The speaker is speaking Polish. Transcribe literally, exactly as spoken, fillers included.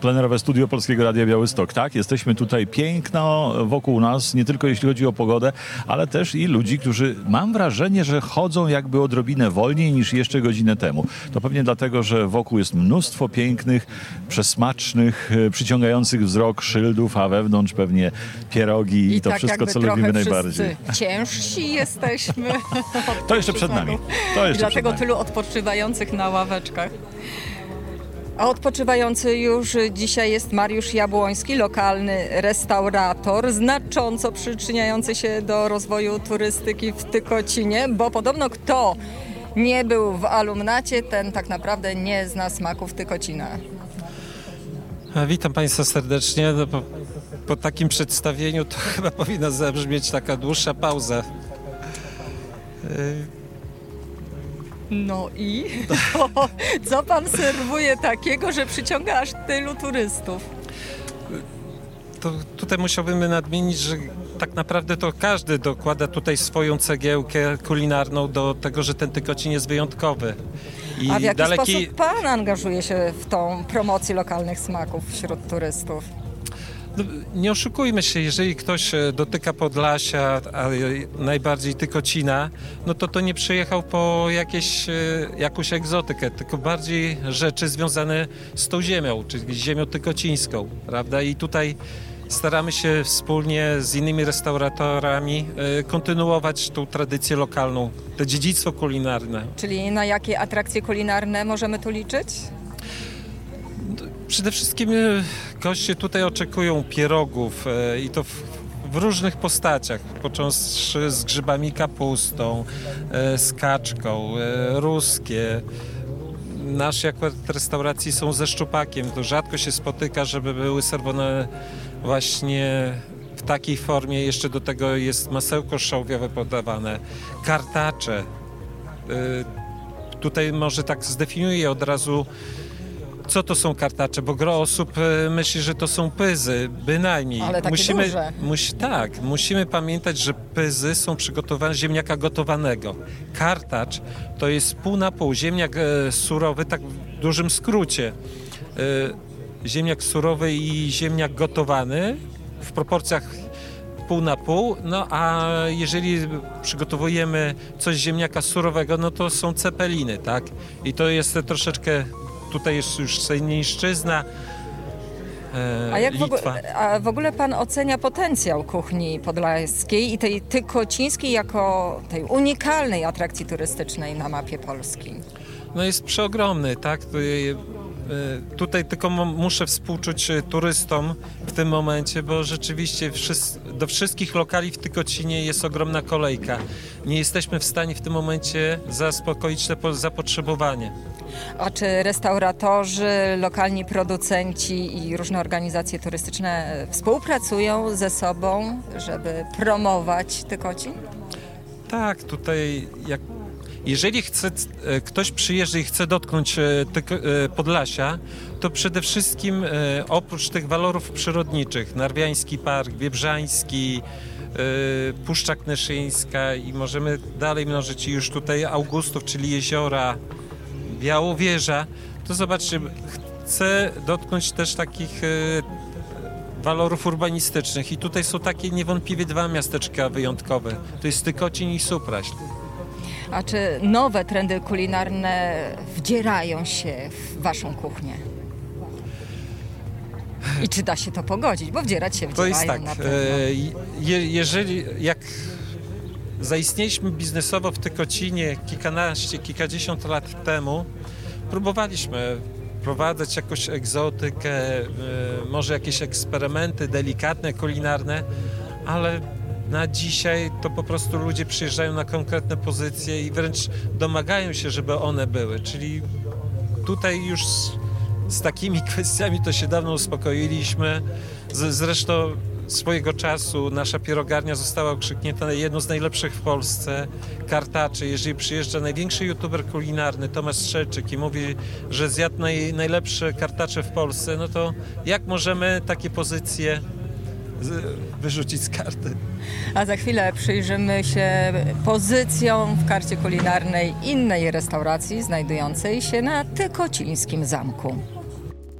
Plenerowe studio Polskiego Radia Białystok. Tak, jesteśmy tutaj, piękno wokół nas, nie tylko jeśli chodzi o pogodę, ale też i ludzi, którzy, mam wrażenie, że chodzą jakby odrobinę wolniej niż jeszcze godzinę temu. To pewnie dlatego, że wokół jest mnóstwo pięknych, przesmacznych, przyciągających wzrok szyldów, a wewnątrz pewnie pierogi i, I to tak wszystko, co jakby lubimy trochę najbardziej. Ciężsi jesteśmy. To jeszcze przed nami. To jeszcze I dlatego przed nami. tylu odpoczywających na ławeczkach. A odpoczywający już dzisiaj jest Mariusz Jabłoński, lokalny restaurator, znacząco przyczyniający się do rozwoju turystyki w Tykocinie, bo podobno kto nie był w alumnacie, ten tak naprawdę nie zna smaków Tykocina. Witam Państwa serdecznie. No, po, po takim przedstawieniu to chyba powinna zabrzmieć taka dłuższa pauza. No i to, co pan serwuje takiego, że przyciąga aż tylu turystów? To tutaj musiałbym nadmienić, że tak naprawdę to każdy dokłada tutaj swoją cegiełkę kulinarną do tego, że ten Tykocin jest wyjątkowy. I A w jaki daleki... sposób pan angażuje się w tą promocję lokalnych smaków wśród turystów? No, nie oszukujmy się, jeżeli ktoś dotyka Podlasia, a najbardziej Tykocina, no to to nie przyjechał po jakieś, jakąś egzotykę, tylko bardziej rzeczy związane z tą ziemią, czyli ziemią tykocińską, prawda? I tutaj staramy się wspólnie z innymi restauratorami kontynuować tą tradycję lokalną, to dziedzictwo kulinarne. Czyli na jakie atrakcje kulinarne możemy tu liczyć? Przede wszystkim goście tutaj oczekują pierogów i to w, w różnych postaciach, począwszy z grzybami kapustą, z kaczką, ruskie. Nasze akurat restauracje są ze szczupakiem, to rzadko się spotyka, żeby były serwowane właśnie w takiej formie. Jeszcze do tego jest masełko szałwiowe podawane, kartacze. Tutaj może tak zdefiniuję od razu, co to są kartacze, bo gro osób myśli, że to są pyzy, bynajmniej. Ale takie musimy, duże. Musi, tak, musimy pamiętać, że pyzy są przygotowane z ziemniaka gotowanego. Kartacz to jest pół na pół, ziemniak e, surowy, tak w dużym skrócie. E, ziemniak surowy i ziemniak gotowany w proporcjach pół na pół, no a jeżeli przygotowujemy coś z ziemniaka surowego, no to są cepeliny, tak? I to jest troszeczkę... Tutaj jest już Sejmińszczyzna, e, A jak w Litwa. ogóle, a w ogóle pan ocenia potencjał kuchni podlaskiej i tej tykocińskiej jako tej unikalnej atrakcji turystycznej na mapie Polski? No jest przeogromny, tak? Tutaj, e, tutaj tylko muszę współczuć turystom w tym momencie, bo rzeczywiście wszyscy, do wszystkich lokali w Tykocinie jest ogromna kolejka. Nie jesteśmy w stanie w tym momencie zaspokoić to zapotrzebowanie. A czy restauratorzy, lokalni producenci i różne organizacje turystyczne współpracują ze sobą, żeby promować Tykocin? Tak, tutaj jak, jeżeli chce, ktoś przyjeżdża i chce dotknąć Tyko, Podlasia, to przede wszystkim oprócz tych walorów przyrodniczych, Narwiański Park, Wiebrzański, Puszcza Knyszyńska i możemy dalej mnożyć już tutaj Augustów, czyli jeziora, Białowieża, to zobaczcie, chcę dotknąć też takich e, walorów urbanistycznych i tutaj są takie niewątpliwie dwa miasteczka wyjątkowe. To jest Tykocin i Supraśl. A czy nowe trendy kulinarne wdzierają się w waszą kuchnię? I czy da się to pogodzić? Bo wdzierać się wdzierają To jest tak, na pewno. e, je, jeżeli jak zaistnieliśmy biznesowo w Tykocinie kilkanaście, kilkadziesiąt lat temu, próbowaliśmy wprowadzać jakąś egzotykę, y, może jakieś eksperymenty delikatne, kulinarne, ale na dzisiaj to po prostu ludzie przyjeżdżają na konkretne pozycje i wręcz domagają się, żeby one były. Czyli tutaj już z, z takimi kwestiami to się dawno uspokoiliśmy. Z, zresztą swojego czasu nasza pierogarnia została okrzyknięta na jedną z najlepszych w Polsce kartaczy. Jeżeli przyjeżdża największy youtuber kulinarny Tomasz Strzelczyk i mówi, że zjadł naj, najlepsze kartacze w Polsce, no to jak możemy takie pozycje z, wyrzucić z karty? A za chwilę przyjrzymy się pozycjom w karcie kulinarnej innej restauracji znajdującej się na Tykocińskim Zamku.